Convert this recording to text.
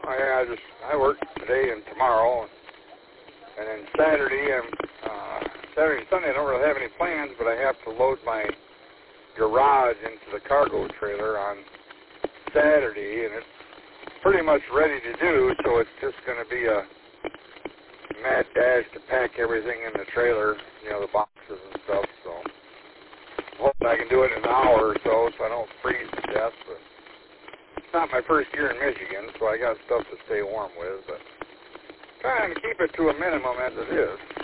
I work today and tomorrow, and then Saturday Saturday and Sunday I don't really have any plans, but I have to load my garage into the cargo trailer on Saturday, and it's pretty much ready to do, so it's just going to be a mad dash to pack everything in the trailer, the boxes and stuff, so hoping I can do it in an hour or so I don't freeze to death, but it's not my first year in Michigan, so I got stuff to stay warm with, but trying to keep it to a minimum as it is.